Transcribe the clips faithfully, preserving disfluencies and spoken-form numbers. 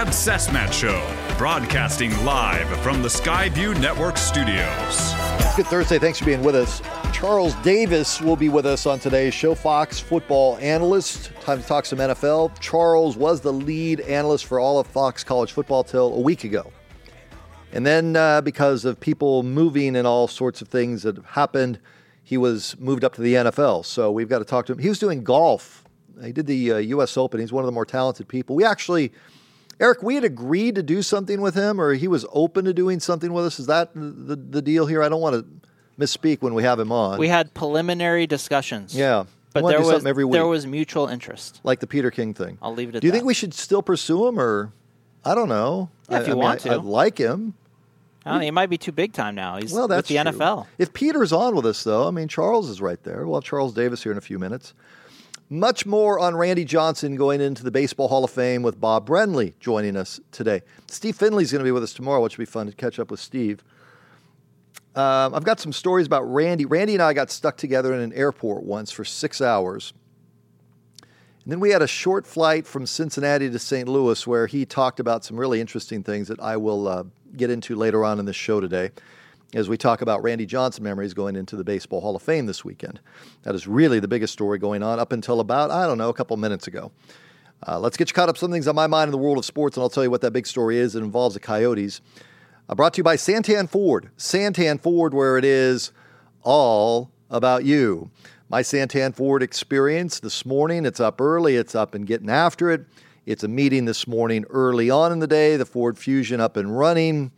Brad Cessmat Show, broadcasting live from the Skyview Network studios. It's Good Thursday. Thanks for being with us. Charles Davis will be with us on today's show, Fox football analyst. Time to talk some N F L. Charles was the lead analyst for all of Fox College football till a week ago. And then uh, because of people moving and all sorts of things that have happened, he was moved up to the N F L. So we've got to talk to him. He was doing golf. He did the uh, U S Open. He's one of the more talented people. We actually, Eric, we had agreed to do something with him, or he was open to doing something with us. Is that the, the deal here? I don't want to misspeak when we have him on. We had preliminary discussions. Yeah. But there was, every week. there was mutual interest. Like the Peter King thing. I'll leave it at that. Do you think we should still pursue him, or I don't know. Yeah, if I, you I want mean, I, to. I like him. I don't know, he might be too big time now. He's well, that's with the true. N F L. If Peter's on with us, though, I mean, Charles is right there. We'll have Charles Davis here in a few minutes. Much more on Randy Johnson going into the Baseball Hall of Fame with Bob Brenly joining us today. Steve Finley's going to be with us tomorrow, which will be fun to catch up with Steve. Um, I've got some stories about Randy. Randy and I got stuck together in an airport once for six hours. And then we had a short flight from Cincinnati to Saint Louis where he talked about some really interesting things that I will uh, get into later on in this show today as we talk about Randy Johnson memories going into the Baseball Hall of Fame this weekend. That is really the biggest story going on up until about, I don't know, a couple minutes ago. Uh, let's get you caught up. Some things on my mind in the world of sports, and I'll tell you what that big story is. It involves the Coyotes. Uh, brought to you by Santan Ford. Santan Ford, where it is all about you. My Santan Ford experience this morning, it's up early, it's up and getting after it. It's a meeting this morning early on in the day, the Ford Fusion up and running.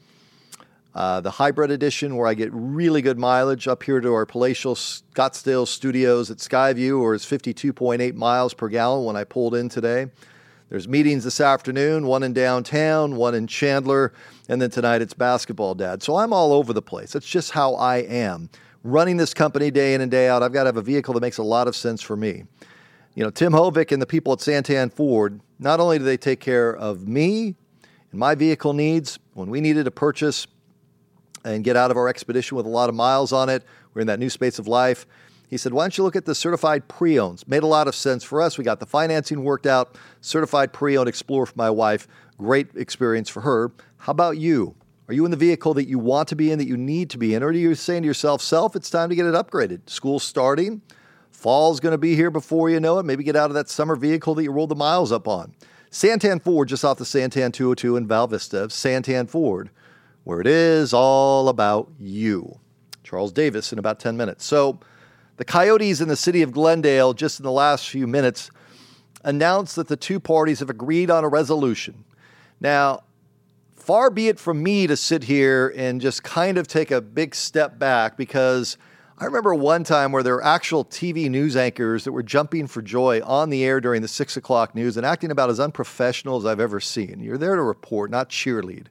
Uh, the hybrid edition where I get really good mileage up here to our palatial Scottsdale studios at Skyview, or is fifty-two point eight miles per gallon when I pulled in today. There's meetings this afternoon, one in downtown, one in Chandler, and then tonight it's basketball, Dad. So I'm all over the place. That's just how I am. Running this company day in and day out, I've got to have a vehicle that makes a lot of sense for me. You know, Tim Hovick and the people at Santan Ford, not only do they take care of me and my vehicle needs, when we needed to purchase and get out of our Expedition with a lot of miles on it, we're in that new space of life. He said, why don't you look at the certified pre-owns? Made a lot of sense for us. We got the financing worked out. Certified pre-owned Explorer for my wife. Great experience for her. How about you? Are you in the vehicle that you want to be in, that you need to be in? Or are you saying to yourself, self, it's time to get it upgraded? School's starting. Fall's going to be here before you know it. Maybe get out of that summer vehicle that you rolled the miles up on. Santan Ford, just off the Santan two oh two in Val Vista. Santan Ford, where it is all about you. Charles Davis in about ten minutes. So the Coyotes in the city of Glendale, just in the last few minutes, announced that the two parties have agreed on a resolution. Now, far be it from me to sit here and just kind of take a big step back, because I remember one time where there were actual T V news anchors that were jumping for joy on the air during the six o'clock news and acting about as unprofessional as I've ever seen. You're there to report, not cheerlead.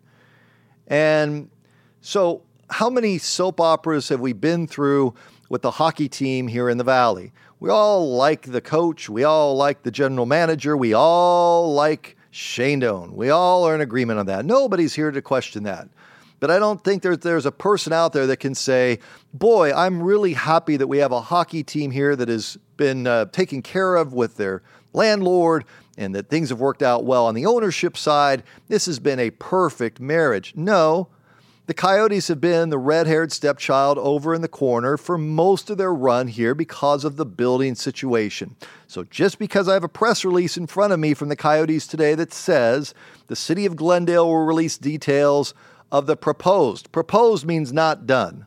And so how many soap operas have we been through with the hockey team here in the Valley? We all like the coach. We all like the general manager. We all like Shane Doan. We all are in agreement on that. Nobody's here to question that. But I don't think there's, there's a person out there that can say, boy, I'm really happy that we have a hockey team here that has been uh, taken care of with their landlord and that things have worked out well on the ownership side. This has been a perfect marriage. No, the Coyotes have been the red-haired stepchild over in the corner for most of their run here because of the building situation. So just because I have a press release in front of me from the Coyotes today that says the city of Glendale will release details of the proposed, proposed means not done,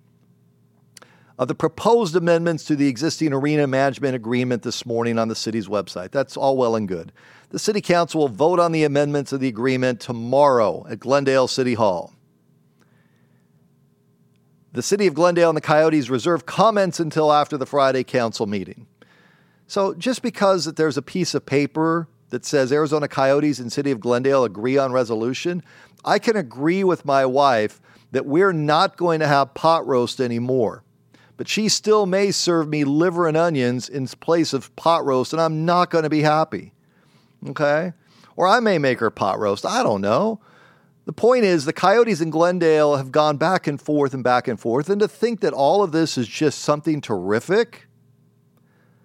of the proposed amendments to the existing arena management agreement this morning on the city's website. That's all well and good. The city council will vote on the amendments of the agreement tomorrow at Glendale City Hall. The city of Glendale and the Coyotes reserve comments until after the Friday council meeting. So just because that there's a piece of paper that says Arizona Coyotes and City of Glendale agree on resolution, I can agree with my wife that we're not going to have pot roast anymore. But she still may serve me liver and onions in place of pot roast, and I'm not going to be happy. Okay? Or I may make her pot roast. I don't know. The point is, the Coyotes in Glendale have gone back and forth and back and forth, and to think that all of this is just something terrific?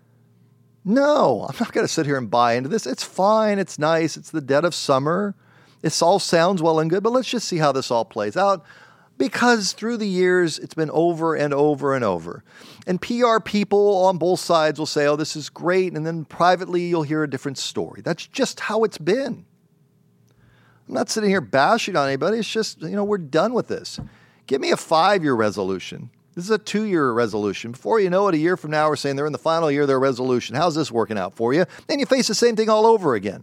No, I'm not going to sit here and buy into this. It's fine. It's nice. It's the dead of summer. This all sounds well and good, but let's just see how this all plays out. Because through the years, it's been over and over and over. And P R people on both sides will say, oh, this is great. And then privately, you'll hear a different story. That's just how it's been. I'm not sitting here bashing on anybody. It's just, you know, we're done with this. Give me a five-year resolution. This is a two-year resolution. Before you know it, a year from now, we're saying they're in the final year of their resolution. How's this working out for you? Then you face the same thing all over again.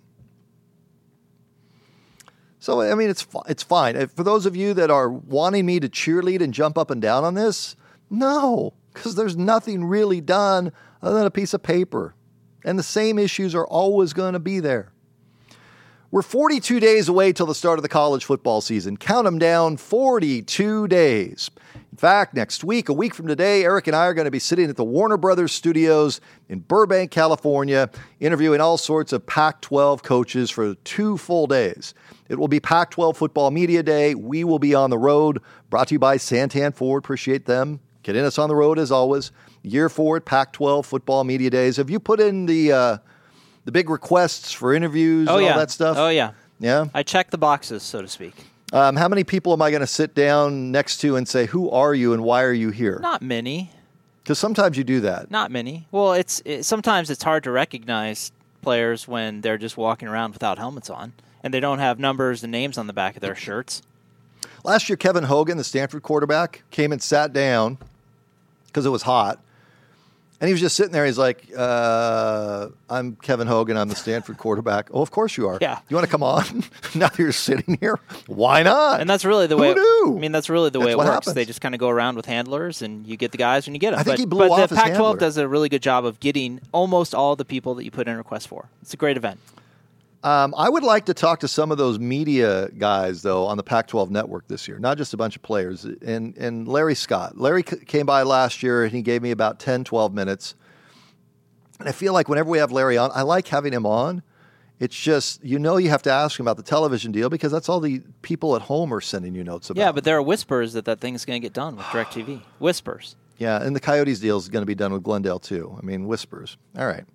So, I mean, it's it's fine. For those of you that are wanting me to cheerlead and jump up and down on this, no, because there's nothing really done other than a piece of paper. And the same issues are always going to be there. We're forty-two days away till the start of the college football season. Count them down, forty-two days. In fact, next week, a week from today, Eric and I are going to be sitting at the Warner Brothers Studios in Burbank, California, interviewing all sorts of Pac twelve coaches for two full days. It will be Pac twelve Football Media Day. We will be on the road, brought to you by Santan Ford. Appreciate them getting us on the road as always. Year forward, Pac twelve Football Media Days. Have you put in the uh, the big requests for interviews oh, and yeah. all that stuff? Oh, yeah. Yeah? I check the boxes, so to speak. Um, how many people am I going to sit down next to and say, who are you and why are you here? Not many. Because sometimes you do that. Not many. Well, it's it, sometimes it's hard to recognize players when they're just walking around without helmets on, and they don't have numbers and names on the back of their shirts. Last year, Kevin Hogan, the Stanford quarterback, came and sat down because it was hot. And he was just sitting there. He's like, uh, I'm Kevin Hogan. I'm the Stanford quarterback. Oh, of course you are. Yeah. You want to come on? Now you're sitting here. Why not? And that's really the way. Who knew? I mean, that's really the that's way it works. Happens. They just kind of go around with handlers, and you get the guys when you get them. I think but, he blew but off the his Pac twelve handler. does a really good job of getting almost all the people that you put in requests for. It's a great event. Um, I would like to talk to some of those media guys, though, on the Pac twelve network this year, not just a bunch of players. And, and Larry Scott. Larry c- came by last year, and he gave me about ten, twelve minutes. And I feel like whenever we have Larry on, I like having him on. It's just, you know, you have to ask him about the television deal because that's all the people at home are sending you notes about. Yeah, but there are whispers that that thing's going to get done with DirecTV. Whispers. Yeah, and the Coyotes deal is going to be done with Glendale, too. I mean, whispers. All right.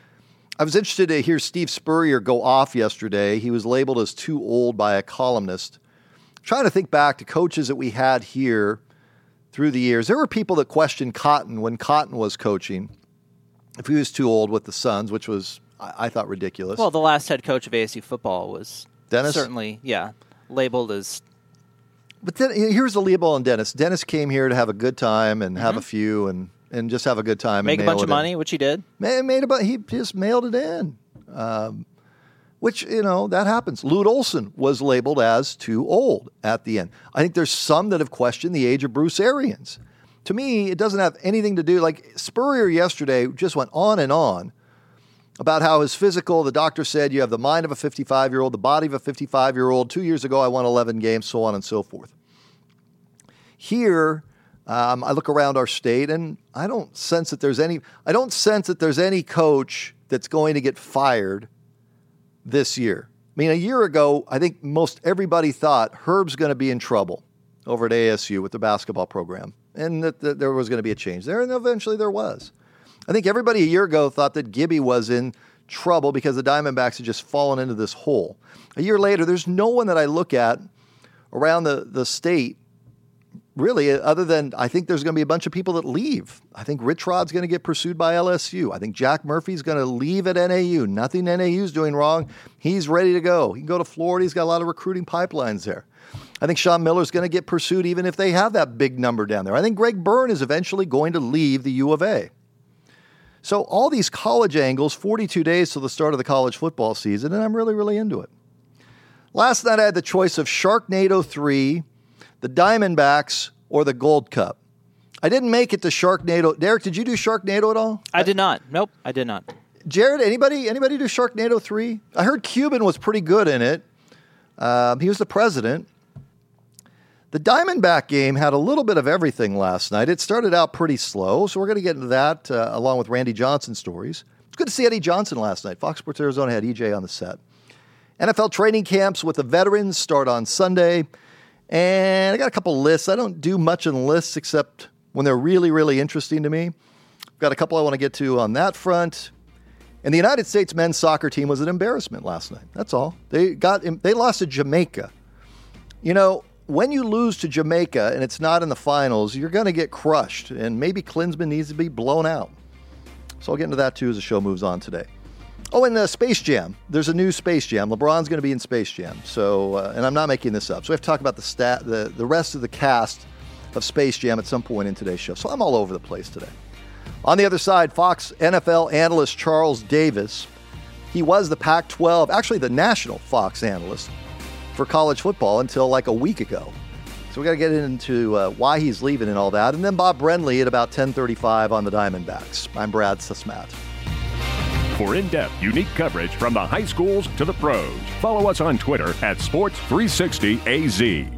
I was interested to hear Steve Spurrier go off yesterday. He was labeled as too old by a columnist. I'm trying to think back to coaches that we had here through the years. There were people that questioned Cotton when Cotton was coaching, if he was too old with the Suns, which was, I, I thought, ridiculous. Well, the last head coach of A S U football was Dennis? Certainly, yeah, labeled as... But then here's the label on Dennis. Dennis came here to have a good time and mm-hmm. have a few and, and just have a good time. Make and a bunch of in. money, which he did. Made, made about, he just mailed it in, um, which, you know, that happens. Lute Olson was labeled as too old at the end. I think there's some that have questioned the age of Bruce Arians. To me, it doesn't have anything to do, like Spurrier yesterday just went on and on about how his physical, the doctor said you have the mind of a fifty-five-year-old, the body of a fifty-five-year-old. Two years ago, I won eleven games, so on and so forth. Here, um, I look around our state, and I don't sense that there's any, I don't sense that there's any coach that's going to get fired this year. I mean, a year ago, I think most everybody thought Herb's going to be in trouble over at A S U with the basketball program, and that, that there was going to be a change there, and eventually there was. I think everybody a year ago thought that Gibby was in trouble because the Diamondbacks had just fallen into this hole. A year later, there's no one that I look at around the, the state, really, other than I think there's going to be a bunch of people that leave. I think Rich Rod's going to get pursued by L S U. I think Jack Murphy's going to leave at N A U. Nothing N A U's doing wrong. He's ready to go. He can go to Florida. He's got a lot of recruiting pipelines there. I think Sean Miller's going to get pursued even if they have that big number down there. I think Greg Byrne is eventually going to leave the U of A. So all these college angles, forty-two days till the start of the college football season, and I'm really, really into it. Last night I had the choice of Sharknado three, the Diamondbacks, or the Gold Cup. I didn't make it to Sharknado. Derek, did you do Sharknado at all? I did not. Nope, I did not. Jared, anybody anybody do Sharknado three? I heard Cuban was pretty good in it. Um, he was the president. The Diamondback game had a little bit of everything last night. It started out pretty slow, so we're going to get into that uh, along with Randy Johnson stories. It's good to see Eddie Johnson last night. Fox Sports Arizona had E J on the set. N F L training camps with the veterans start on Sunday. And I got a couple lists. I don't do much in lists except when they're really, really interesting to me. Got a couple I want to get to on that front. And the United States men's soccer team was an embarrassment last night. That's all. They got they lost to Jamaica. You know, when you lose to Jamaica and it's not in the finals, you're going to get crushed. And maybe Klinsmann needs to be blown out. So I'll get into that too as the show moves on today. Oh, and uh, Space Jam. There's a new Space Jam. LeBron's going to be in Space Jam. So, uh, and I'm not making this up. So we have to talk about the stat, the, the rest of the cast of Space Jam at some point in today's show. So I'm all over the place today. On the other side, Fox N F L analyst Charles Davis. He was the Pac twelve, actually the national Fox analyst for college football until like a week ago. So we got to get into uh, why he's leaving and all that. And then Bob Brenly at about ten thirty-five on the Diamondbacks. I'm Brad Susmat. For in-depth, unique coverage from the high schools to the pros, follow us on Twitter at Sports three sixty A Z.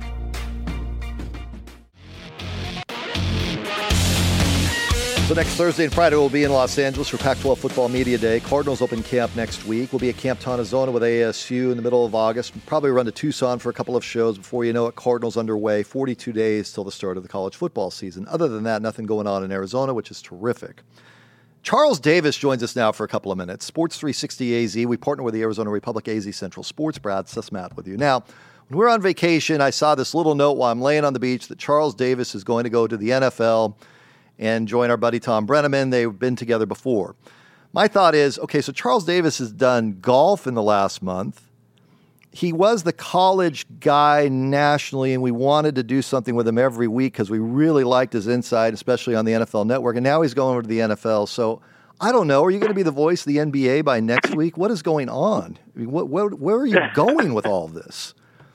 So next Thursday and Friday we'll be in Los Angeles for Pac twelve Football Media Day. Cardinals open camp next week. We'll be at Camp Tonazona with A S U in the middle of August. We'll probably run to Tucson for a couple of shows before you know it. Cardinals underway, forty-two days till the start of the college football season. Other than that, nothing going on in Arizona, which is terrific. Charles Davis joins us now for a couple of minutes. Sports three sixty A Z. We partner with the Arizona Republic A Z Central Sports. Brad Susmat with you. Now, when we were on vacation, I saw this little note while I'm laying on the beach that Charles Davis is going to go to the N F L and join our buddy Tom Brenneman. They've been together before. My thought is, okay, so Charles Davis has done golf in the last month. He was the college guy nationally, and we wanted to do something with him every week because we really liked his insight, especially on the N F L Network. And now he's going over to the N F L. So I don't know. Are you going to be the voice of the N B A by next week? What is going on? I mean, what, where, where are you going with all of this?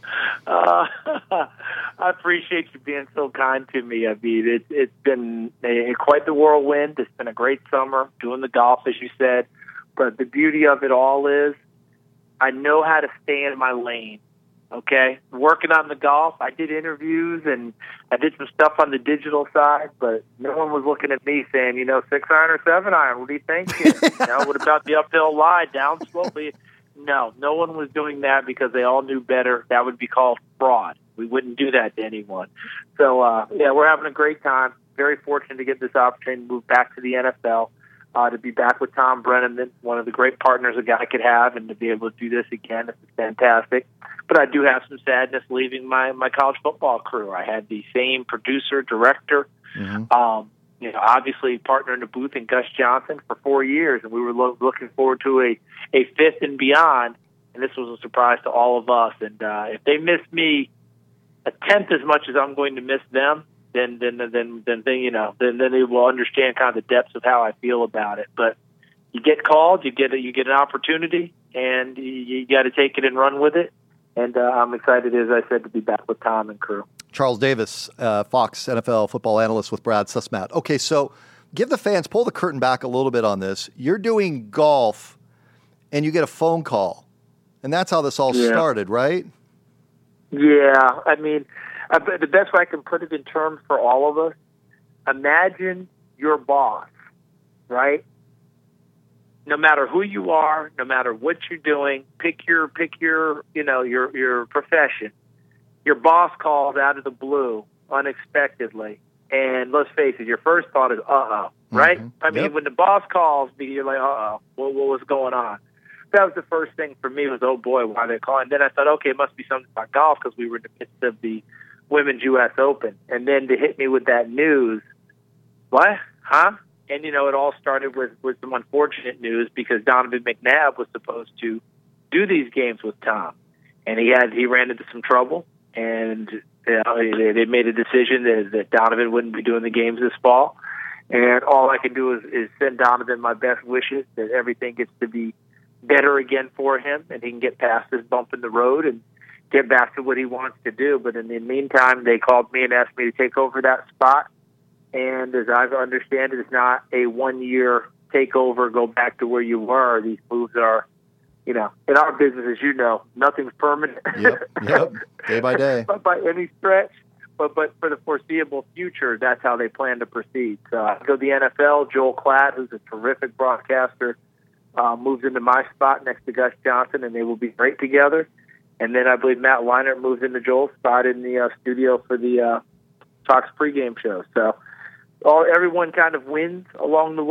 Uh, I appreciate you being so kind to me. I mean, it, it's been a, quite the whirlwind. It's been a great summer doing the golf, as you said. But the beauty of it all is I know how to stay in my lane, okay? Working on the golf, I did interviews and I did some stuff on the digital side, but no one was looking at me saying, you know, six iron or seven iron, what do you think? You know, what about the uphill lie, down slowly? No, no one was doing that because they all knew better. That would be called fraud. We wouldn't do that to anyone. So, uh, yeah, we're having a great time. Very fortunate to get this opportunity to move back to the N F L, uh, to be back with Tom Brenneman, one of the great partners a guy could have, and to be able to do this again. It's fantastic. But I do have some sadness leaving my, my college football crew. I had the same producer, director, mm-hmm. um, you know, obviously partner in the booth in Gus Johnson for four years, and we were lo- looking forward to a, a fifth and beyond, and this was a surprise to all of us. And uh, if they miss me a tenth as much as I'm going to miss them, then then then then, then you know, then then they will understand kind of the depths of how I feel about it. But you get called, you get a, you get an opportunity, and you, you got to take it and run with it. And uh, I'm excited, as I said, to be back with Tom and crew. Charles Davis, uh, Fox N F L football analyst with Brad Susmat. Okay, so give the fans, pull the curtain back a little bit on this. You're doing golf, and you get a phone call, and that's how this all yeah. started, right? Yeah, I mean, I, the best way I can put it in terms for all of us, imagine your boss, right? No matter who you are, no matter what you're doing, pick your pick your you know your your profession. Your boss calls out of the blue unexpectedly, and let's face it, your first thought is, uh-oh, right? Mm-hmm. I mean, yep. when the boss calls me, you're like, uh-oh, what, what was going on? That was the first thing for me was, oh, boy, why are they calling? Then I thought, okay, it must be something about golf because we were in the midst of the Women's U S Open. And then to hit me with that news, what? Huh? And, you know, it all started with, with some unfortunate news because Donovan McNabb was supposed to do these games with Tom. And he had he ran into some trouble. And you know, they, they made a decision that, that Donovan wouldn't be doing the games this fall. And all I can do is, is send Donovan my best wishes that everything gets to be better again for him and he can get past this bump in the road and get back to what he wants to do. But in the meantime, they called me and asked me to take over that spot. And as I understand it, it's not a one-year takeover, go back to where you were. These moves are, you know, in our business, as you know, nothing's permanent. Yep, yep, day by day. But by any stretch. But but for the foreseeable future, that's how they plan to proceed. So I go to the N F L. Joel Klatt, who's a terrific broadcaster, uh, moves into my spot next to Gus Johnson, and they will be great together. And then I believe Matt Leinart moves into Joel's spot in the uh, studio for the uh, Fox pregame show. So all everyone kind of wins along the way.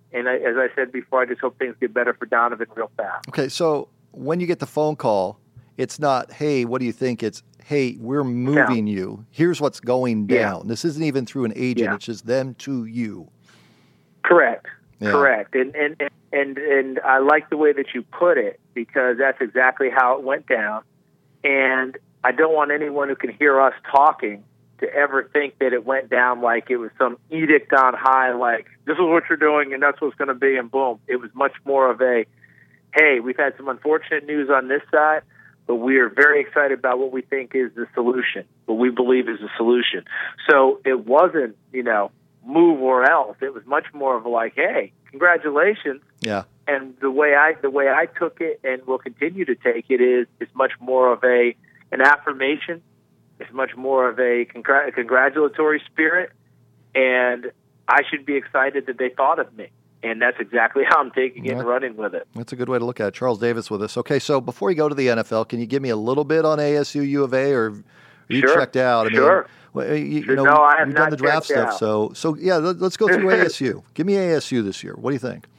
And I, as I said before, I just hope things get better for Donovan real fast. Okay, so when you get the phone call, it's not, hey, what do you think? It's, hey, we're moving no. you. Here's what's going down. Yeah. This isn't even through an agent. Yeah. It's just them to you. Correct. Yeah. Correct. And, and, and, and I like the way that you put it, because that's exactly how it went down. And I don't want anyone who can hear us talking to ever think that it went down like it was some edict on high, like, this is what you're doing and that's what's going to be, and boom. It was much more of a, hey, we've had some unfortunate news on this side, but we are very excited about what we think is the solution, what we believe is the solution. So it wasn't, you know, move or else. It was much more of a like, hey, congratulations. Yeah. And the way I the way I took it and will continue to take it is it's much more of a an affirmation. It's much more of a congr- congratulatory spirit, and I should be excited that they thought of me. And that's exactly how I'm taking it that, and running with it. That's a good way to look at it. Charles Davis with us. Okay, so before you go to the N F L, can you give me a little bit on A S U, U of A, or are you sure. checked out? I sure. Mean, well, you, sure. you know, no, I have you've not done the draft stuff, out. so so yeah, let, let's go through A S U. Give me A S U this year. What do you think?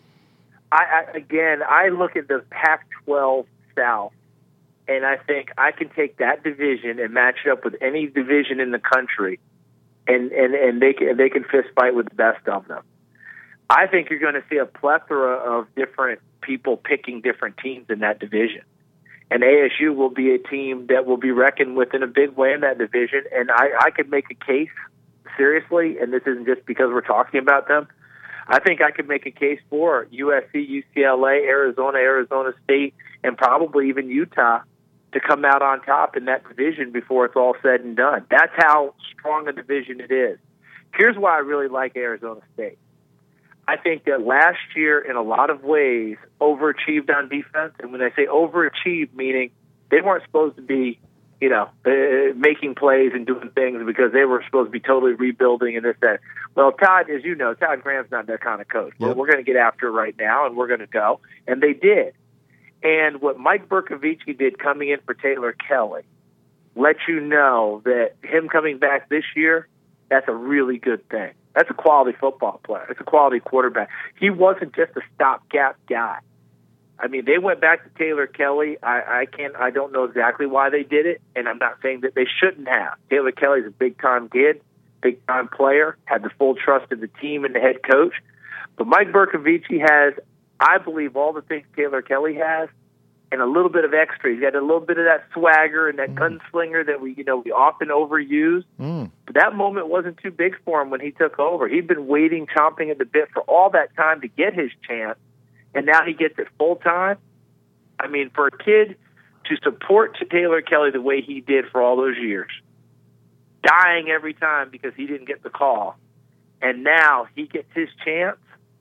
I, I again, I look at the Pac twelve South, and I think I can take that division and match it up with any division in the country, and, and, and they can they can fist fight with the best of them. I think you're going to see a plethora of different people picking different teams in that division. And A S U will be a team that will be reckoned with in a big way in that division. And I, I could make a case, seriously, and this isn't just because we're talking about them, I think I could make a case for U S C, U C L A, Arizona, Arizona State, and probably even Utah to come out on top in that division before it's all said and done. That's how strong a division it is. Here's why I really like Arizona State. I think that last year, in a lot of ways, overachieved on defense. And when I say overachieved, meaning they weren't supposed to be, you know, uh, making plays and doing things because they were supposed to be totally rebuilding and this, that. Well, Todd, as you know, Todd Graham's not that kind of coach. Yep. But we're going to get after it right now, and we're going to go. And they did. And what Mike Bercovici did coming in for Taylor Kelly let you know that him coming back this year, that's a really good thing. That's a quality football player. It's a quality quarterback. He wasn't just a stopgap guy. I mean, they went back to Taylor Kelly. I, I can't. I don't know exactly why they did it, and I'm not saying that they shouldn't have. Taylor Kelly's a big-time kid, big-time player, had the full trust of the team and the head coach. But Mike Bercovici has, I believe, all the things Taylor Kelly has, and a little bit of extra. He's got a little bit of that swagger and that mm. gunslinger that we, you know, we often overuse. Mm. But that moment wasn't too big for him when he took over. He'd been waiting, chomping at the bit for all that time to get his chance, and now he gets it full time. I mean, for a kid to support Taylor Kelly the way he did for all those years, dying every time because he didn't get the call, and now he gets his chance.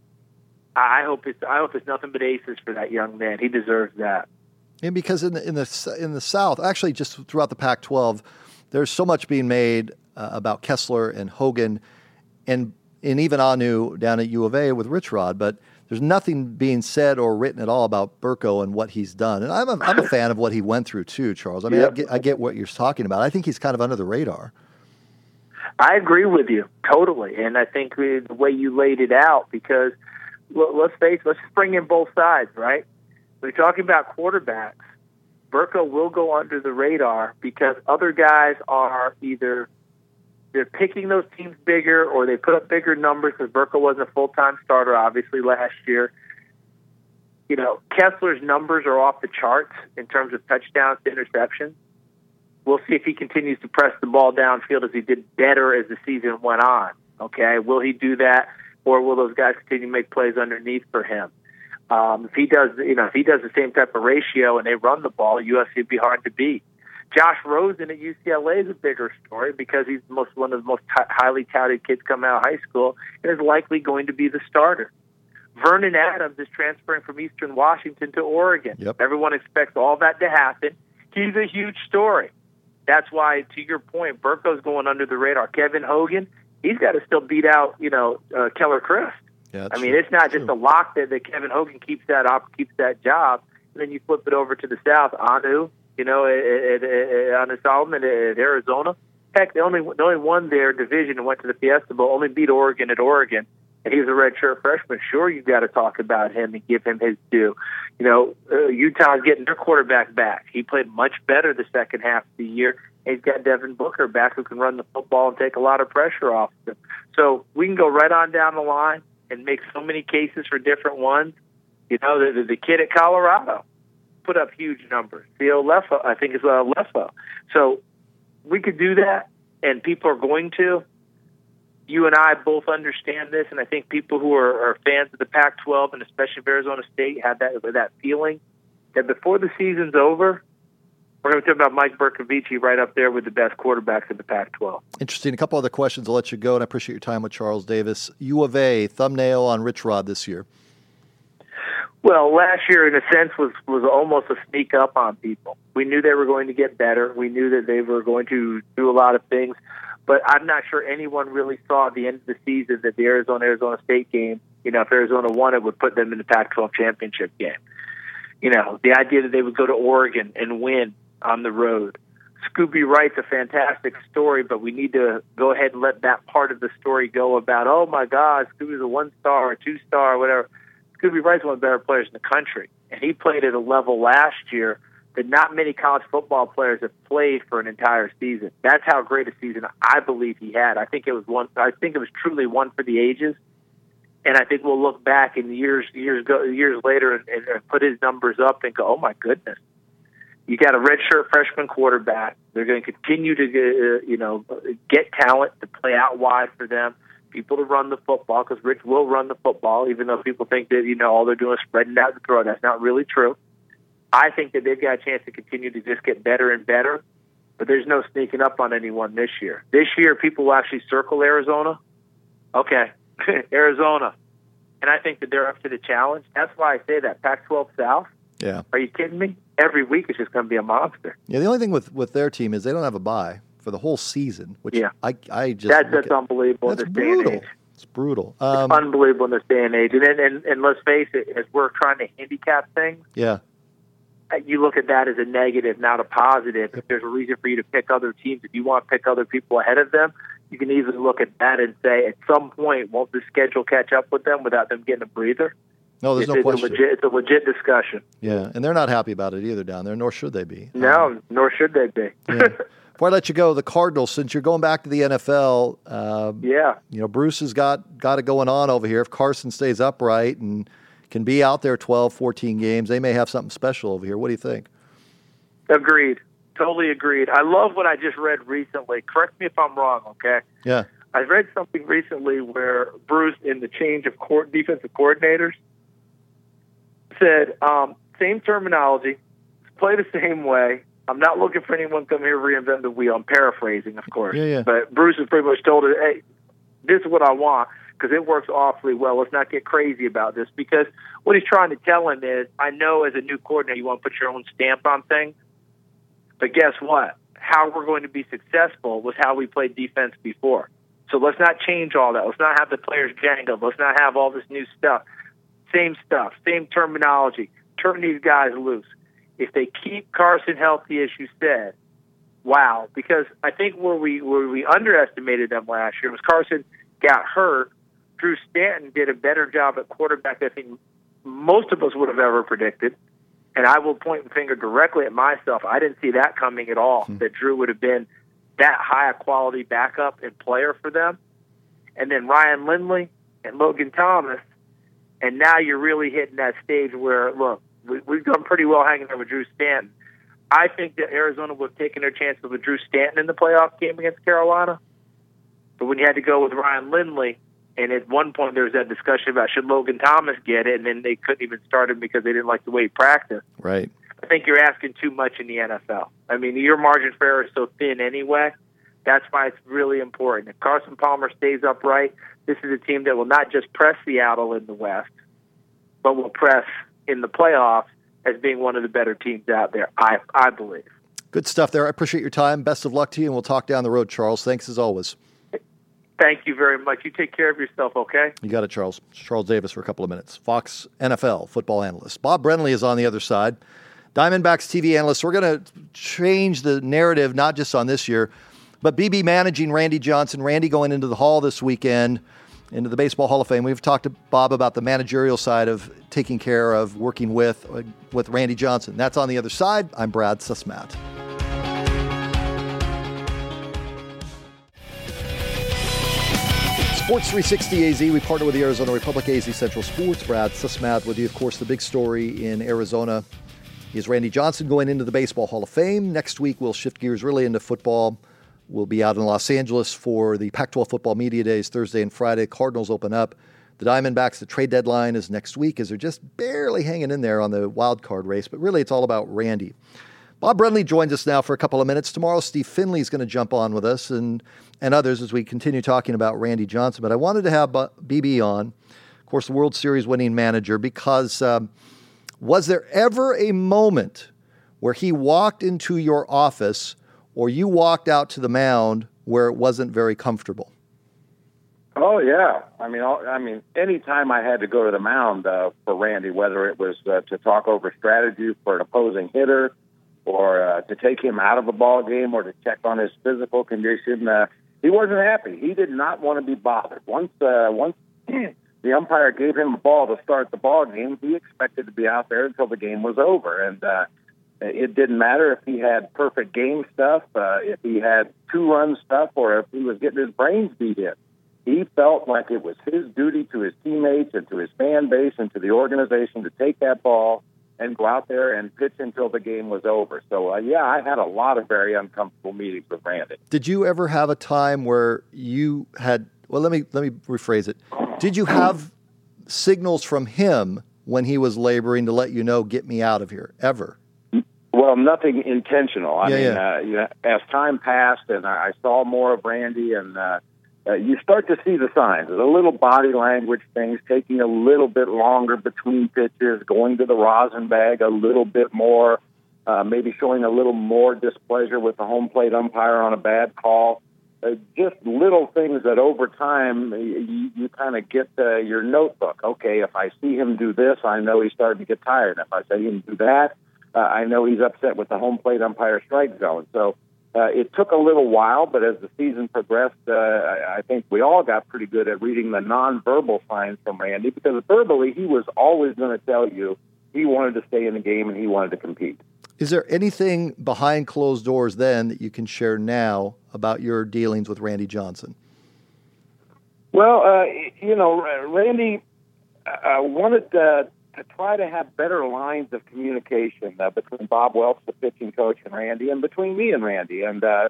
I hope it's I hope it's nothing but aces for that young man. He deserves that. And because in the in the in the South, actually, just throughout the Pac twelve, there's so much being made uh, about Kessler and Hogan, and and even Anu down at U of A with Rich Rod, but there's nothing being said or written at all about Burko and what he's done. And I'm a, I'm a fan of what he went through too, Charles. I mean, yep. I, get, I get what you're talking about. I think he's kind of under the radar. I agree with you totally, and I think the way you laid it out, because well, let's face, let's just bring in both sides, right? We're talking about quarterbacks. Burko will go under the radar because other guys are either they're picking those teams bigger or they put up bigger numbers because Burko wasn't a full-time starter, obviously, last year. You know, Kessler's numbers are off the charts in terms of touchdowns to interceptions. We'll see if he continues to press the ball downfield as he did better as the season went on. Okay, will he do that, or will those guys continue to make plays underneath for him? Um, if he does, you know, if he does the same type of ratio and they run the ball, U S C would be hard to beat. Josh Rosen at U C L A is a bigger story because he's the most one of the most t- highly touted kids coming out of high school and is likely going to be the starter. Vernon Adams is transferring from Eastern Washington to Oregon. Yep. Everyone expects all that to happen. He's a huge story. That's why, to your point, Burko's going under the radar. Kevin Hogan, he's got to still beat out, you know, uh, Keller Crisp. Yeah, I mean, true. it's not true. just a lock that, that Kevin Hogan keeps that op, keeps that job, and then you flip it over to the South. Anu, you know, at, at, at, Anu Solomon at Arizona. Heck, they only they only won their division and went to the Fiesta Bowl. Only beat Oregon at Oregon. and he's a redshirt freshman. Sure, you've got to talk about him and give him his due. You know, uh, Utah's getting their quarterback back. He played much better the second half of the year. And he's got Devin Booker back who can run the football and take a lot of pressure off him. So we can go right on down the line and make so many cases for different ones. You know, the, the, the kid at Colorado put up huge numbers. Theo Lefo, I think it's uh, Lefo. So we could do that, and people are going to. You and I both understand this, and I think people who are, are fans of the Pac twelve, and especially of Arizona State, have that that feeling that before the season's over, we're going to talk about Mike Bercovici right up there with the best quarterbacks in the Pac twelve. Interesting. A couple other questions. I'll let you go, and I appreciate your time with Charles Davis. U of A, thumbnail on Rich Rod this year. Well, last year, in a sense, was, was almost a sneak up on people. We knew they were going to get better. We knew that they were going to do a lot of things. But I'm not sure anyone really saw at the end of the season that the Arizona-Arizona State game, you know, if Arizona won, it would put them in the Pac twelve championship game. You know, the idea that they would go to Oregon and win on the road. Scooby Wright's a fantastic story, but we need to go ahead and let that part of the story go about, oh, my God, Scooby's a one-star or two-star or whatever. Scooby Wright's one of the better players in the country, and he played at a level last year that not many college football players have played for an entire season. That's how great a season I believe he had. I think it was one. I think it was truly one for the ages, and I think we'll look back in years, years, go, years later, and, and put his numbers up and go, "Oh my goodness!" You got a redshirt freshman quarterback. They're going to continue to, uh, you know, get talent to play out wide for them. People to run the football, because Rich will run the football, even though people think that, you know, all they're doing is spreading out the throw. That's not really true. I think that they've got a chance to continue to just get better and better, but there's no sneaking up on anyone this year. This year, people will actually circle Arizona. Okay, Arizona. And I think that they're up to the challenge. That's why I say that. Pac twelve South. Yeah. Are you kidding me? Every week it's just going to be a monster. Yeah, the only thing with, with their team is they don't have a bye for the whole season, which yeah. I I just that's, that's at, unbelievable that's in this brutal. day and age. It's brutal. Um, it's unbelievable in this day and age. And, and and let's face it, as we're trying to handicap things, yeah, you look at that as a negative, not a positive. If there's a reason for you to pick other teams, if you want to pick other people ahead of them, you can easily look at that and say, at some point, won't the schedule catch up with them without them getting a breather? No, there's it's, no it's question. A legit, it's a legit discussion. Yeah, and they're not happy about it either down there, nor should they be. No, um, nor should they be. Yeah. Before I let you go, the Cardinals, since you're going back to the N F L, um, yeah, you know, Bruce has got, got it going on over here. If Carson stays upright and can be out there twelve, fourteen games, they may have something special over here. What do you think? Agreed. Totally agreed. I love what I just read recently. Correct me if I'm wrong, okay? Yeah. I read something recently where Bruce, in the change of court, defensive coordinators, said, um, same terminology, play the same way. I'm not looking for anyone to come here and reinvent the wheel. I'm paraphrasing, of course. Yeah, yeah. But Bruce has pretty much told it, hey, this is what I want, because it works awfully well. Let's not get crazy about this, because what he's trying to tell him is, I know as a new coordinator you want to put your own stamp on things, but guess what? How we're going to be successful was how we played defense before. So let's not change all that. Let's not have the players jangled. Let's not have all this new stuff. Same stuff, same terminology. Turn these guys loose. If they keep Carson healthy, as you said, wow. Because I think where we where we underestimated them last year was Carson got hurt. Drew Stanton did a better job at quarterback than I think most of us would have ever predicted. And I will point the finger directly at myself. I didn't see that coming at all, hmm. that Drew would have been that high a quality backup and player for them. And then Ryan Lindley and Logan Thomas. And now you're really hitting that stage where, look, we, we've done pretty well hanging there with Drew Stanton. I think that Arizona would have taken their chances with Drew Stanton in the playoff game against Carolina. But when you had to go with Ryan Lindley, and at one point there was that discussion about should Logan Thomas get it, and then they couldn't even start him because they didn't like the way he practiced. Right. I think you're asking too much in the N F L. I mean, your margin for error is so thin anyway. That's why it's really important. If Carson Palmer stays upright, this is a team that will not just press Seattle in the West, but will press in the playoffs as being one of the better teams out there, I I believe. Good stuff there. I appreciate your time. Best of luck to you, and we'll talk down the road, Charles. Thanks as always. Thank you very much. You take care of yourself, okay? You got it, Charles. Charles Davis for a couple of minutes. Fox N F L football analyst. Bob Brenly is on the other side. Diamondbacks T V analyst. We're going to change the narrative, not just on this year, but B B managing Randy Johnson. Randy going into the Hall this weekend. into the Baseball Hall of Fame. We've talked to Bob about the managerial side of taking care of working with uh, with Randy Johnson. That's on the other side. I'm Brad Susmat. Sports three sixty A Z, we partner with the Arizona Republic, A Z Central Sports. Brad Susmat with you. Of course, the big story in Arizona is Randy Johnson going into the Baseball Hall of Fame. Next week, we'll shift gears really into football. We'll be out in Los Angeles for the Pac twelve Football Media Days Thursday and Friday. Cardinals open up. The Diamondbacks, the trade deadline is next week as they're just barely hanging in there on the wild card race. But really, it's all about Randy. Bob Brenly joins us now for a couple of minutes. Tomorrow, Steve Finley is going to jump on with us and, and others as we continue talking about Randy Johnson. But I wanted to have B B on, of course, the World Series winning manager, because um, was there ever a moment where he walked into your office or you walked out to the mound where it wasn't very comfortable? Oh, yeah. I mean, I mean, anytime I had to go to the mound uh, for Randy, whether it was uh, to talk over strategy for an opposing hitter, or uh, to take him out of a ball game, or to check on his physical condition, uh, he wasn't happy. He did not want to be bothered. Once, uh, once the umpire gave him a ball to start the ball game, he expected to be out there until the game was over. And uh, it didn't matter if he had perfect game stuff, uh, if he had two-run stuff, or if he was getting his brains beat in. He felt like it was his duty to his teammates and to his fan base and to the organization to take that ball and go out there and pitch until the game was over. So, uh, yeah, I had a lot of very uncomfortable meetings with Randy. Did you ever have a time where you had, well, let me let me rephrase it. Did you have signals from him when he was laboring to let you know, get me out of here, ever? Well, nothing intentional. I yeah, mean, yeah. Uh, you know, as time passed and I saw more of Randy, and uh, uh, you start to see the signs, the little body language things, taking a little bit longer between pitches, going to the rosin bag a little bit more, uh, maybe showing a little more displeasure with the home plate umpire on a bad call. Uh, just little things that over time you, you kind of get uh, your notebook. Okay, if I see him do this, I know he's starting to get tired. If I see him do that, uh, I know he's upset with the home plate umpire strike zone. So uh, it took a little while, but as the season progressed, uh, I, I think we all got pretty good at reading the nonverbal signs from Randy, because verbally he was always going to tell you he wanted to stay in the game and he wanted to compete. Is there anything behind closed doors then that you can share now about your dealings with Randy Johnson? Well, uh, you know, Randy uh, wanted uh, to try to have better lines of communication uh, between Bob Welch, the pitching coach, and Randy, and between me and Randy. And uh,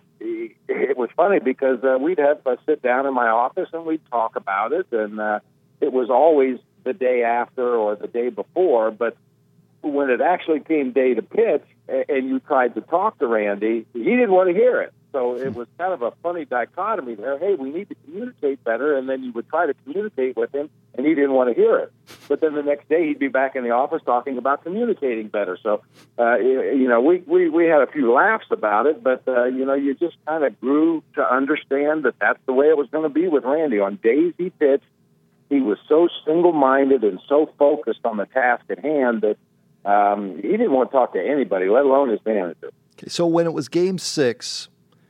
it was funny because uh, we'd have uh, sit down in my office and we'd talk about it, and uh, it was always the day after or the day before, but when it actually came day to pitch and you tried to talk to Randy, he didn't want to hear it. So it was kind of a funny dichotomy there. Hey, we need to communicate better. And then you would try to communicate with him, and he didn't want to hear it. But then the next day he'd be back in the office talking about communicating better. So, uh, you know, we, we, we had a few laughs about it, but, uh, you know, you just kind of grew to understand that that's the way it was going to be with Randy. On days he pitched, he was so single-minded and so focused on the task at hand that Um, he didn't want to talk to anybody, let alone his manager. Okay, so when it was game six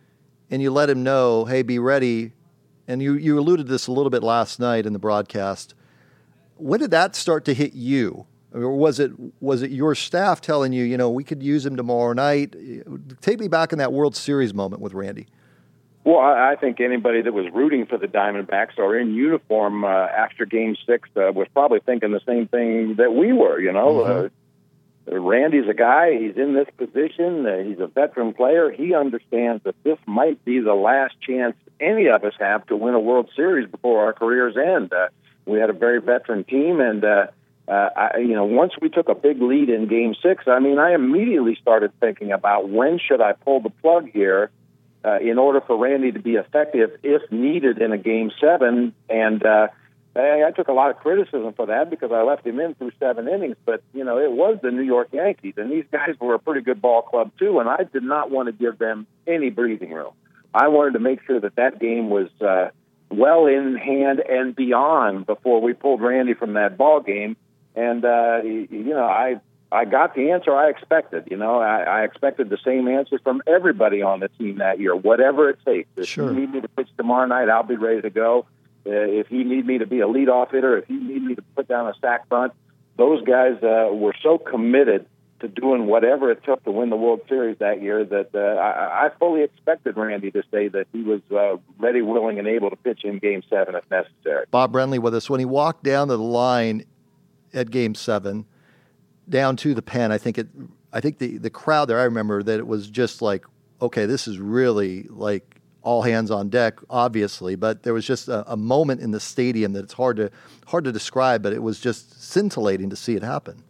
and you let him know, hey, be ready, and you, you alluded to this a little bit last night in the broadcast, when did that start to hit you? Or was it was it your staff telling you, you know, we could use him tomorrow night? Take me back in that World Series moment with Randy. Well, I think anybody that was rooting for the Diamondbacks or in uniform uh, after Game Six uh, was probably thinking the same thing that we were. You know, mm-hmm. uh, Randy's a guy. He's in this position. Uh, he's a veteran player. He understands that this might be the last chance any of us have to win a World Series before our careers end. Uh, we had a very veteran team, and uh, uh, I, you know, once we took a big lead in Game Six, I mean, I immediately started thinking about when should I pull the plug here. Uh, in order for Randy to be effective if needed in a Game seven. And uh, I, I took a lot of criticism for that because I left him in through seven innings. But, you know, it was the New York Yankees, and these guys were a pretty good ball club too, and I did not want to give them any breathing room. I wanted to make sure that that game was uh, well in hand and beyond before we pulled Randy from that ball game. And, uh, you know, I... I got the answer I expected. You know, I, I expected the same answer from everybody on the team that year, whatever it takes. If sure. you need me to pitch tomorrow night, I'll be ready to go. Uh, if you need me to be a leadoff hitter, if you need me to put down a sack bunt, those guys uh, were so committed to doing whatever it took to win the World Series that year that uh, I, I fully expected Randy to say that he was uh, ready, willing, and able to pitch in Game seven if necessary. Bob Brenly with us. When he walked down to the line at Game seven, down to the pen, I think it. I think the, the crowd there, I remember that it was just like, okay, this is really like all hands on deck, obviously, but there was just a, a moment in the stadium that it's hard to hard to describe, but it was just scintillating to see it happen.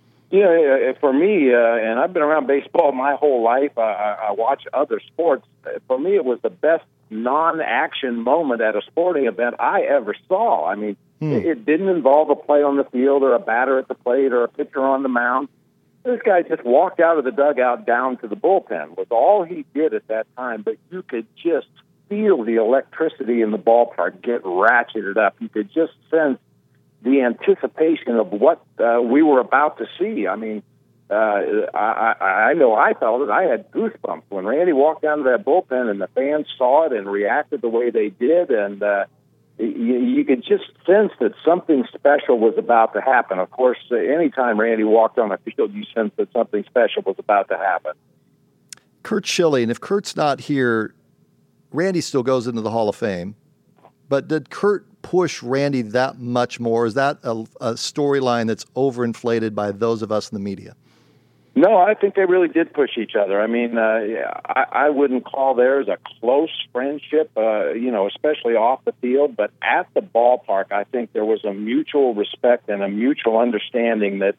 Yeah, for me, uh, and I've been around baseball my whole life. I, I watch other sports. For me, it was the best non-action moment at a sporting event I ever saw. I mean, hmm. it, it didn't involve a play on the field or a batter at the plate or a pitcher on the mound. This guy just walked out of the dugout down to the bullpen was all he did at that time, but you could just feel the electricity in the ballpark get ratcheted up. You could just sense the anticipation of what uh, we were about to see. I mean, uh, I, I, I know I felt it. I had goosebumps when Randy walked down to that bullpen and the fans saw it and reacted the way they did, and uh, you, you could just sense that something special was about to happen. Of course, uh, anytime Randy walked on the field, you sense that something special was about to happen. Curt Schilling, and if Curt's not here, Randy still goes into the Hall of Fame. But did Curt push Randy that much more? Is that a, a storyline that's overinflated by those of us in the media? No, I think they really did push each other. I mean, uh, I, I wouldn't call theirs a close friendship, uh, you know, especially off the field. But at the ballpark, I think there was a mutual respect and a mutual understanding that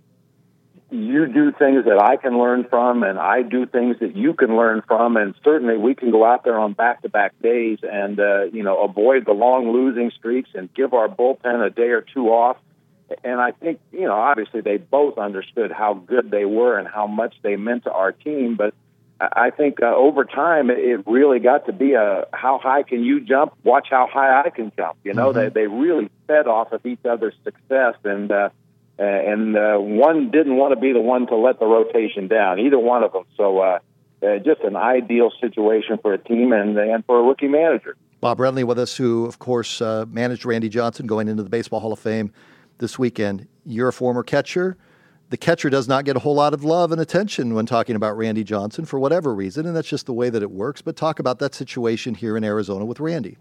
you do things that I can learn from, and I do things that you can learn from, and certainly we can go out there on back-to-back days and, uh, you know, avoid the long losing streaks and give our bullpen a day or two off. And I think, you know, obviously they both understood how good they were and how much they meant to our team, but I think uh, over time it really got to be a how high can you jump, watch how high I can jump. You know, mm-hmm. they, they really fed off of each other's success, and uh, and uh, one didn't want to be the one to let the rotation down, either one of them. So uh, uh, just an ideal situation for a team and, and for a rookie manager. Bob Brenly with us, who, of course, uh, managed Randy Johnson going into the Baseball Hall of Fame this weekend. You're a former catcher. The catcher does not get a whole lot of love and attention when talking about Randy Johnson for whatever reason, and that's just the way that it works. But talk about that situation here in Arizona with Randy.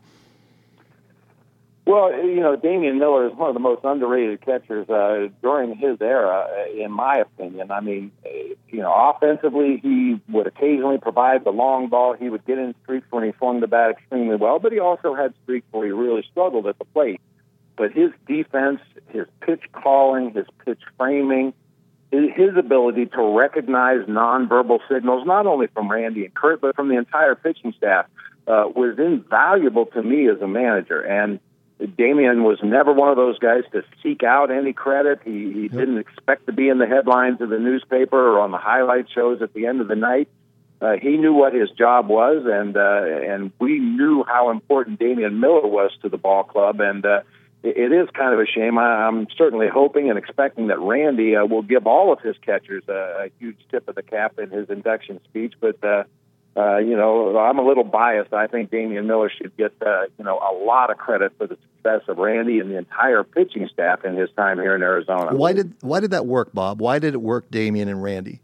Well, you know, Damian Miller is one of the most underrated catchers uh, during his era, in my opinion. I mean, you know, offensively, he would occasionally provide the long ball. He would get in streaks when he swung the bat extremely well, but he also had streaks where he really struggled at the plate. But his defense, his pitch calling, his pitch framing, his ability to recognize nonverbal signals, not only from Randy and Curt, but from the entire pitching staff, uh, was invaluable to me as a manager. And Damian was never one of those guys to seek out any credit. He, he yep. didn't expect to be in the headlines of the newspaper or on the highlight shows at the end of the night. Uh, he knew what his job was, and uh, and we knew how important Damian Miller was to the ball club. And uh, it, it is kind of a shame. I, I'm certainly hoping and expecting that Randy uh, will give all of his catchers a, a huge tip of the cap in his induction speech, but uh, Uh, you know, I'm a little biased. I think Damian Miller should get, uh, you know, a lot of credit for the success of Randy and the entire pitching staff in his time here in Arizona. Why did why did that work, Bob? Why did it work, Damian and Randy?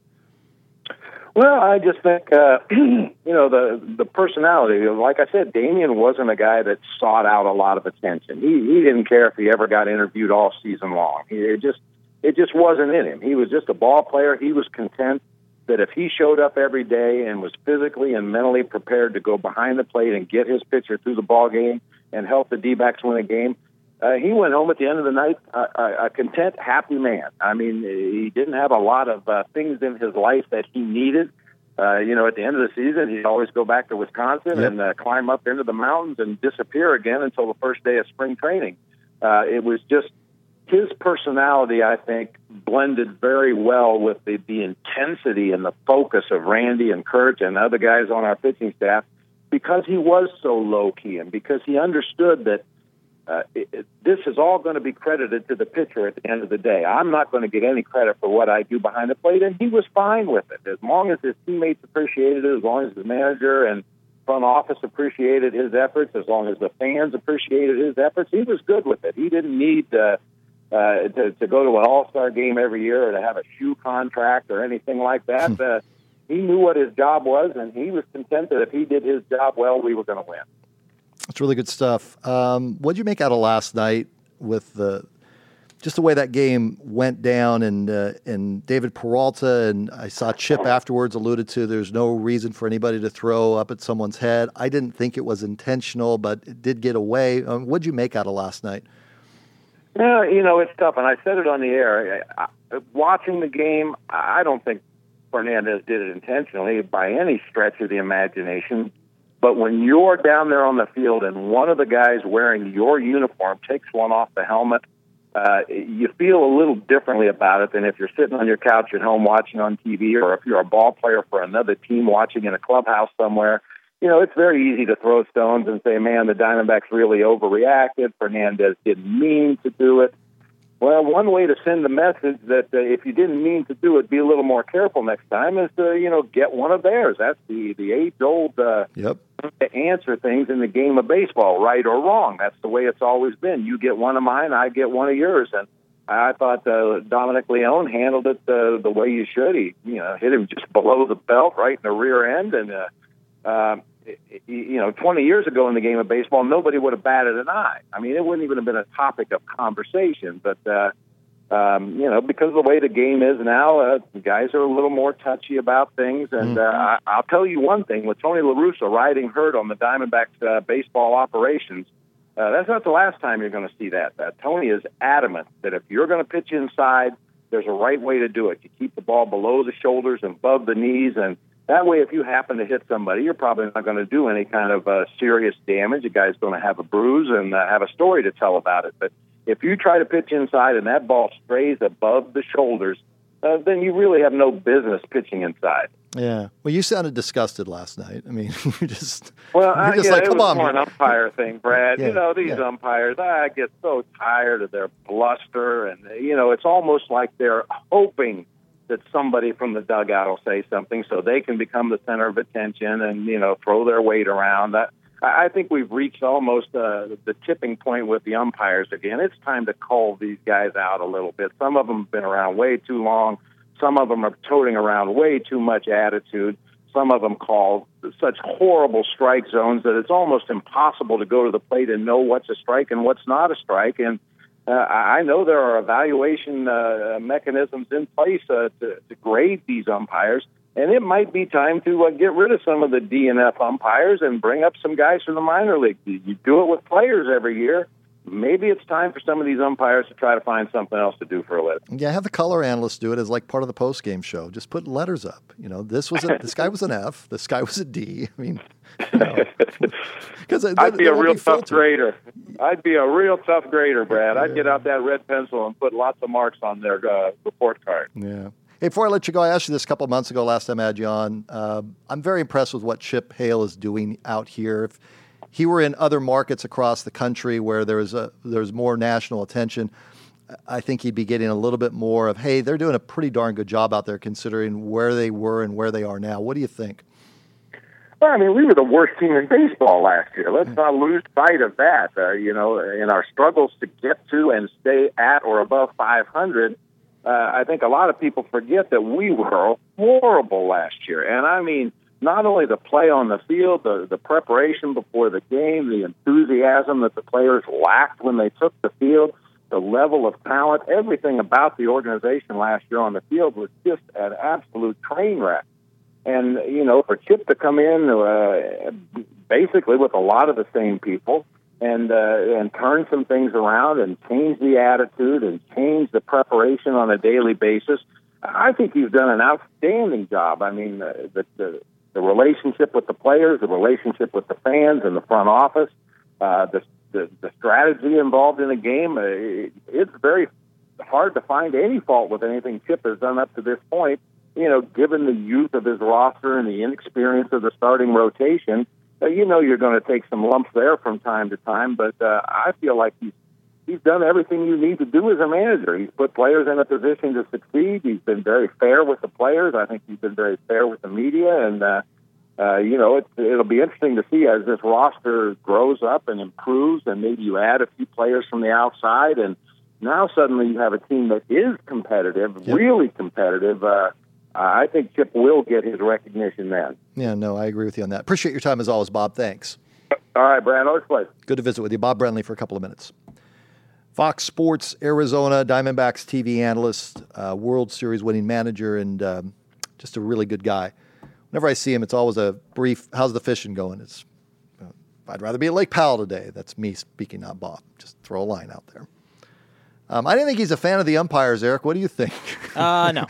Well, I just think, uh, you know, the the personality. Like I said, Damian wasn't a guy that sought out a lot of attention. He he didn't care if he ever got interviewed all season long. He, it just it just wasn't in him. He was just a ball player. He was content that if he showed up every day and was physically and mentally prepared to go behind the plate and get his pitcher through the ball game and help the D-backs win a game, uh, he went home at the end of the night a, a, a content, happy man. I mean, he didn't have a lot of uh, things in his life that he needed. Uh, you know, at the end of the season, he'd always go back to Wisconsin yep. and uh, climb up into the mountains and disappear again until the first day of spring training. Uh, it was just his personality, I think, blended very well with the, the intensity and the focus of Randy and Curt and other guys on our pitching staff, because he was so low-key and because he understood that uh, it, it, this is all going to be credited to the pitcher at the end of the day. I'm not going to get any credit for what I do behind the plate, and he was fine with it. As long as his teammates appreciated it, as long as his manager and front office appreciated his efforts, as long as the fans appreciated his efforts, he was good with it. He didn't need uh, uh, to, to go to an all-star game every year or to have a shoe contract or anything like that. uh, he knew what his job was, and he was content that if he did his job well, we were going to win. That's really good stuff. Um, what did you make out of last night with the just the way that game went down, and uh, and David Peralta, and I saw Chip afterwards alluded to there's no reason for anybody to throw up at someone's head. I didn't think it was intentional, but it did get away. Um, what did you make out of last night? Yeah, you know, it's tough, and I said it on the air. I, I, watching the game, I don't think Fernandez did it intentionally by any stretch of the imagination. But when you're down there on the field and one of the guys wearing your uniform takes one off the helmet, uh, you feel a little differently about it than if you're sitting on your couch at home watching on T V, or if you're a ball player for another team watching in a clubhouse somewhere. You know, it's very easy to throw stones and say, man, the Diamondbacks really overreacted. Fernandez didn't mean to do it. Well, one way to send the message that uh, if you didn't mean to do it, be a little more careful next time is to, you know, get one of theirs. That's the, the age-old uh, yep. to answer things in the game of baseball, right or wrong. That's the way it's always been. You get one of mine, I get one of yours. And I thought uh, Dominic Leone handled it uh, the way you should. He, you know, hit him just below the belt, right in the rear end. And, uh, uh, you know, twenty years ago in the game of baseball, nobody would have batted an eye. I mean, it wouldn't even have been a topic of conversation. But, uh, um, you know, because of the way the game is now, uh, the guys are a little more touchy about things. And uh, I, I'll tell you one thing, with Tony La Russa riding herd on the Diamondbacks uh, baseball operations, uh, that's not the last time you're going to see that. Uh, Tony is adamant that if you're going to pitch inside, there's a right way to do it. You keep the ball below the shoulders and above the knees, and that way, if you happen to hit somebody, you're probably not going to do any kind of uh, serious damage. The guy's going to have a bruise and uh, have a story to tell about it. But if you try to pitch inside and that ball strays above the shoulders, uh, then you really have no business pitching inside. Yeah. Well, you sounded disgusted last night. I mean, you just well, you're I, just yeah, like, it come was on, more an umpire thing, Brad. Yeah, you know, these yeah. umpires, I get so tired of their bluster, and you know, it's almost like they're hoping that somebody from the dugout will say something so they can become the center of attention and, you know, throw their weight around. I, I think we've reached almost uh, the tipping point with the umpires again. It's time to call these guys out a little bit. Some of them have been around way too long. Some of them are toting around way too much attitude. Some of them call such horrible strike zones that it's almost impossible to go to the plate and know what's a strike and what's not a strike. And Uh, I know there are evaluation uh, mechanisms in place uh, to, to grade these umpires, and it might be time to uh, get rid of some of the D N F umpires and bring up some guys from the minor league. You do it with players every year. Maybe it's time for some of these umpires to try to find something else to do for a living. Yeah, have the color analysts do it as like part of the post-game show. Just put letters up. You know, this was a, this guy was an F. This guy was a D. I mean, you know, I'd be a real tough grader. I'd be a real tough grader, Brad. I'd get out that red pencil and put lots of marks on their uh, report card. Yeah. Hey, before I let you go, I asked you this a couple of months ago, last time I had you on. Uh, I'm very impressed with what Chip Hale is doing out here. If he were in other markets across the country where there's a there's more national attention, I think he'd be getting a little bit more of, hey, they're doing a pretty darn good job out there considering where they were and where they are now. What do you think? Well, I mean, we were the worst team in baseball last year. Let's not lose sight of that. Uh, you know, in our struggles to get to and stay at or above five hundred, uh, I think a lot of people forget that we were horrible last year. And I mean, not only the play on the field, the, the preparation before the game, the enthusiasm that the players lacked when they took the field, the level of talent, everything about the organization last year on the field was just an absolute train wreck. And, you know, for Chip to come in uh, basically with a lot of the same people and uh, and turn some things around and change the attitude and change the preparation on a daily basis, I think he's done an outstanding job. I mean, uh, the, the the relationship with the players, the relationship with the fans and the front office, uh, the, the the strategy involved in the game, uh, it, it's very hard to find any fault with anything Chip has done up to this point. You know, given the youth of his roster and the inexperience of the starting rotation, uh, you know you're going to take some lumps there from time to time. But uh, I feel like he's he's done everything you need to do as a manager. He's put players in a position to succeed. He's been very fair with the players. I think he's been very fair with the media. And, uh, uh, you know, it, it'll be interesting to see as this roster grows up and improves, and maybe you add a few players from the outside, and now suddenly you have a team that is competitive, yep. really competitive. Uh, I think Chip will get his recognition then. Yeah, no, I agree with you on that. Appreciate your time as always, Bob. Thanks. All right, Brad. Always a pleasure. Good to visit with you. Bob Brenly for a couple of minutes. Fox Sports Arizona Diamondbacks T V analyst, uh, World Series winning manager, and um, just a really good guy. Whenever I see him, it's always a brief, how's the fishing going? It's, uh, I'd rather be at Lake Powell today. That's me speaking, not Bob. Just throw a line out there. Um, I didn't think he's a fan of the umpires, Eric. What do you think? Uh, no.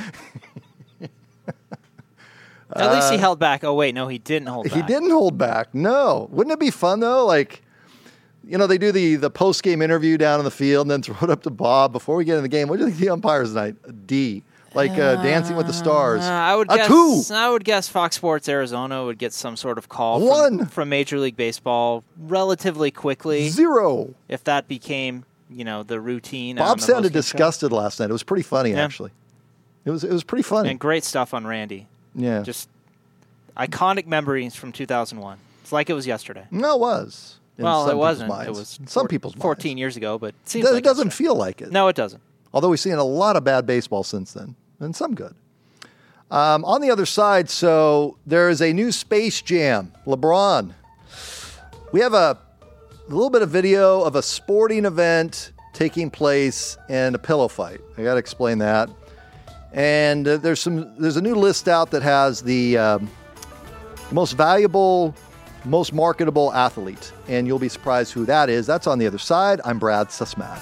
At least he held back. Oh, wait, no, he didn't hold back. He didn't hold back. No. Wouldn't it be fun, though? Like, you know, they do the, the post-game interview down in the field and then throw it up to Bob before we get in the game. What do you think the umpires tonight? A D. Like uh, Dancing with the Stars. Uh, I would a guess, two. I would guess Fox Sports Arizona would get some sort of call One. From, from Major League Baseball relatively quickly. Zero. If that became, you know, the routine. Bob sounded show. disgusted last night. It was pretty funny, yeah. actually. It was it was pretty funny. And great stuff on Randy. Yeah. Just iconic memories from two thousand one. It's like it was yesterday. No, it was. In well, some it wasn't. Minds. It was in some four, people's fourteen minds. years ago, but it seems it, like it doesn't yesterday. feel like it. No, it doesn't. Although we've seen a lot of bad baseball since then, and some good. Um, on the other side, so there is a new Space Jam. LeBron. We have a, a little bit of video of a sporting event taking place and a pillow fight. I got to explain that. And uh, there's some. There's a new list out that has the um, most valuable, most marketable athlete, and you'll be surprised who that is. That's on the other side. I'm Brad Susmat.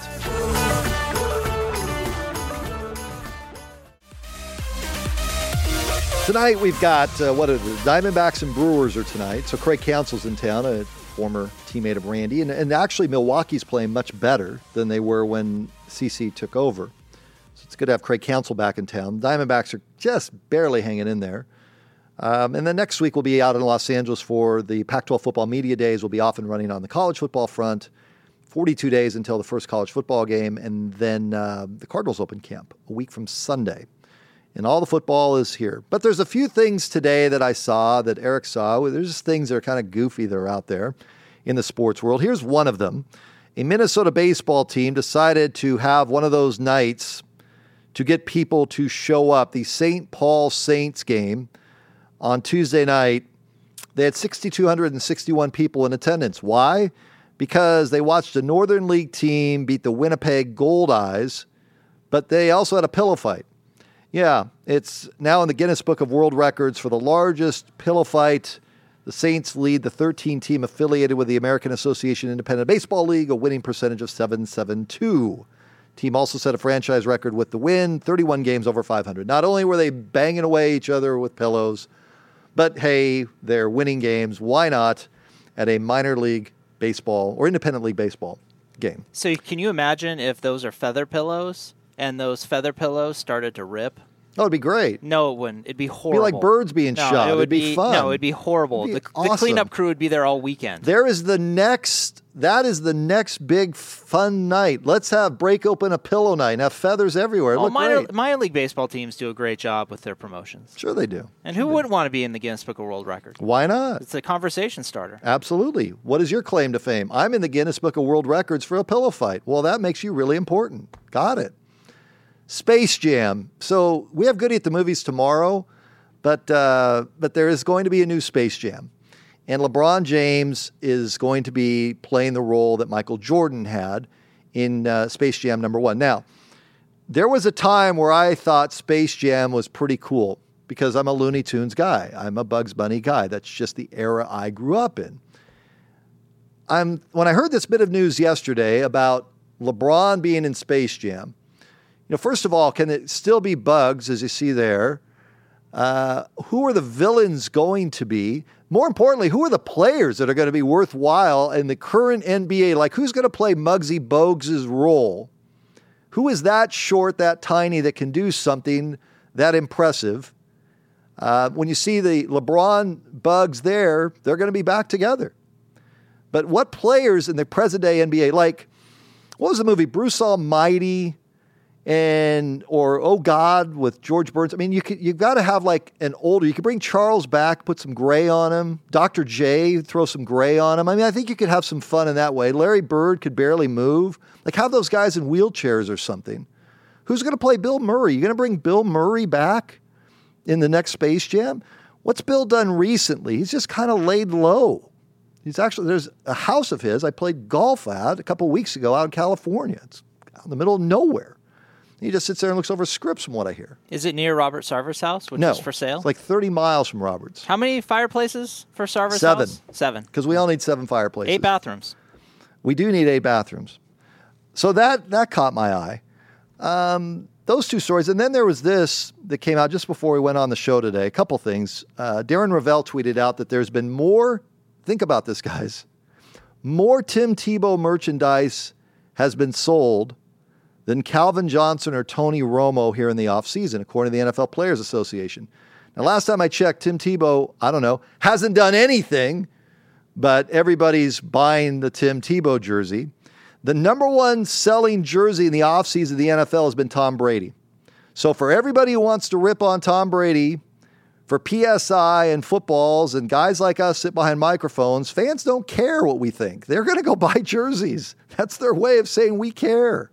Tonight we've got uh, what are the Diamondbacks and Brewers are tonight. So Craig Counsell's in town, a former teammate of Randy, and, and actually Milwaukee's playing much better than they were when C C took over. So it's good to have Craig Counsell back in town. Diamondbacks are just barely hanging in there. Um, and then next week we'll be out in Los Angeles for the Pac twelve football media days. We'll be off and running on the college football front. forty-two days until the first college football game, and then uh, the Cardinals open camp a week from Sunday. And all the football is here. But there's a few things today that I saw, that Eric saw. There's just things that are kind of goofy that are out there in the sports world. Here's one of them. A Minnesota baseball team decided to have one of those nights to get people to show up. The Saint Paul Saints game on Tuesday night, they had six thousand two hundred sixty-one people in attendance. Why? Because they watched a Northern League team beat the Winnipeg Goldeyes, but they also had a pillow fight. Yeah, it's now in the Guinness Book of World Records for the largest pillow fight. The Saints lead the thirteen-team affiliated with the American Association Independent Baseball League, a winning percentage of seven seventy-two. Team also set a franchise record with the win, thirty-one games over five hundred. Not only were they banging away each other with pillows, but hey, they're winning games. Why not at a minor league baseball or independent league baseball game? So can you imagine if those are feather pillows and those feather pillows started to rip? Oh, it'd be great. No, it wouldn't. It'd be horrible. It'd be like birds being no, shot. It would it'd be, be fun. No, it'd be horrible. It'd be the, awesome. the cleanup crew would be there all weekend. There is the next, that is the next big fun night. Let's have break open a pillow night and have feathers everywhere. It well, look minor, great. minor league baseball teams do a great job with their promotions. Sure they do. And who wouldn't want to be in the Guinness Book of World Records? Why not? It's a conversation starter. Absolutely. What is your claim to fame? I'm in the Guinness Book of World Records for a pillow fight. Well, that makes you really important. Got it. Space Jam. So we have Goody at the Movies tomorrow, but uh, but there is going to be a new Space Jam. And LeBron James is going to be playing the role that Michael Jordan had in uh, Space Jam number one. Now, there was a time where I thought Space Jam was pretty cool because I'm a Looney Tunes guy. I'm a Bugs Bunny guy. That's just the era I grew up in. I'm when I heard this bit of news yesterday about LeBron being in Space Jam, you know, first of all, can it still be Bugs, as you see there? Uh, who are the villains going to be? More importantly, who are the players that are going to be worthwhile in the current N B A? Like, who's going to play Muggsy Bogues' role? Who is that short, that tiny, that can do something that impressive? Uh, when you see the LeBron Bugs there, they're going to be back together. But what players in the present-day N B A, like, what was the movie, Bruce Almighty? and or Oh God with George Burns. I mean, you could, you've got to have like an older. You could bring Charles back, put some gray on him. Doctor J, throw some gray on him. I mean, I think you could have some fun in that way. Larry Bird could barely move. Like have those guys in wheelchairs or something. Who's going to play Bill Murray? You going to bring Bill Murray back in the next Space Jam? What's Bill done recently? He's just kind of laid low. He's actually, there's a house of his I played golf at a couple weeks ago out in California. It's out in the middle of nowhere. He just sits there and looks over scripts from what I hear. Is it near Robert Sarver's house, which no, is for sale? It's like thirty miles from Robert's. How many fireplaces for Sarver's seven. house? Seven. Because we all need seven fireplaces. Eight bathrooms. We do need eight bathrooms. So that, that caught my eye. Um, those two stories. And then there was this that came out just before we went on the show today. A couple things. Uh, Darren Ravel tweeted out that there's been more, think about this, guys, more Tim Tebow merchandise has been sold than Calvin Johnson or Tony Romo here in the offseason, according to the N F L Players Association. Now, last time I checked, Tim Tebow, I don't know, hasn't done anything, but everybody's buying the Tim Tebow jersey. The number one selling jersey in the offseason of the N F L has been Tom Brady. So for everybody who wants to rip on Tom Brady for P S I and footballs and guys like us sit behind microphones, fans don't care what we think. They're going to go buy jerseys. That's their way of saying we care.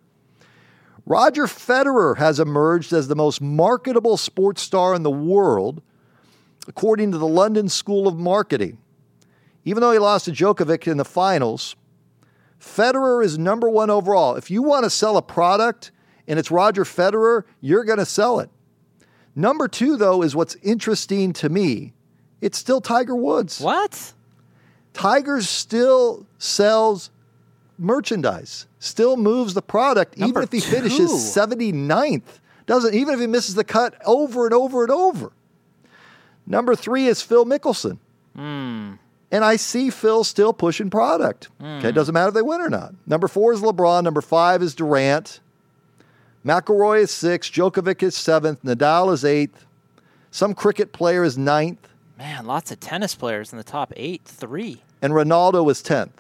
Roger Federer has emerged as the most marketable sports star in the world, according to the London School of Marketing. Even though he lost to Djokovic in the finals, Federer is number one overall. If you want to sell a product and it's Roger Federer, you're going to sell it. Number two, though, is what's interesting to me. It's still Tiger Woods. What? Tiger still sells merchandise, still moves the product, Number even if he two. finishes seventy-ninth. Doesn't, even if he misses the cut over and over and over. Number three is Phil Mickelson. Hmm. And I see Phil still pushing product. Mm. Okay, it doesn't matter if they win or not. Number four is LeBron. Number five is Durant. McIlroy is sixth. Djokovic is seventh. Nadal is eighth. Some cricket player is ninth. Man, lots of tennis players in the top eight. Three. And Ronaldo is tenth.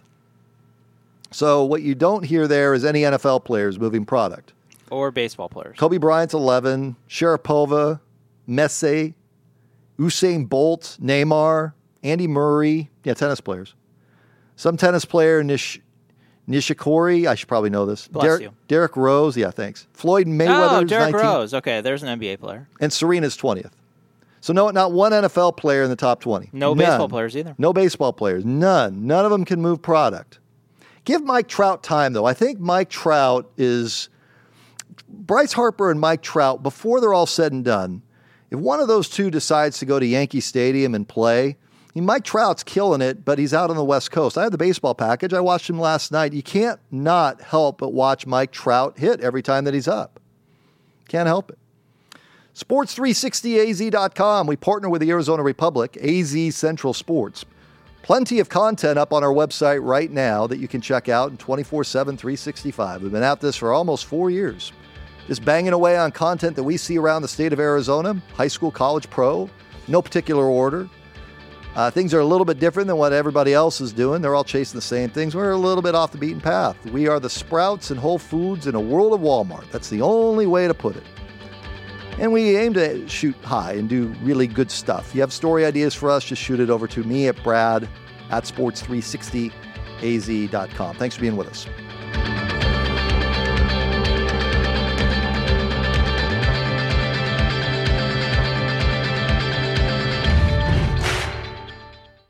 So what you don't hear there is any N F L players moving product. Or baseball players. Kobe Bryant's eleven. Sharapova, Messi, Usain Bolt, Neymar, Andy Murray. Yeah, tennis players. Some tennis player, Nish, Nishikori. I should probably know this. Bless Derek, you. Derek Rose. Yeah, thanks. Floyd Mayweather's Oh, Derek nineteenth. Rose. Okay, there's an N B A player. And Serena's twentieth. So no, not one N F L player in the top twenty. No None. baseball players either. No baseball players. None. None of them can move product. Give Mike Trout time, though. I think Mike Trout is... Bryce Harper and Mike Trout, before they're all said and done, if one of those two decides to go to Yankee Stadium and play, I mean, Mike Trout's killing it, but he's out on the West Coast. I had the baseball package. I watched him last night. You can't not help but watch Mike Trout hit every time that he's up. Can't help it. sports three sixty A Z dot com. We partner with the Arizona Republic, A Z Central Sports. Plenty of content up on our website right now that you can check out in twenty-four seven, three sixty-five. We've been at this for almost four years. Just banging away on content that we see around the state of Arizona, high school, college, pro, no particular order. Uh, things are a little bit different than what everybody else is doing. They're all chasing the same things. We're a little bit off the beaten path. We are the Sprouts and Whole Foods in a world of Walmart. That's the only way to put it. And we aim to shoot high and do really good stuff. If you have story ideas for us, just shoot it over to me at Brad at sports three sixty A Z dot com. Thanks for being with us.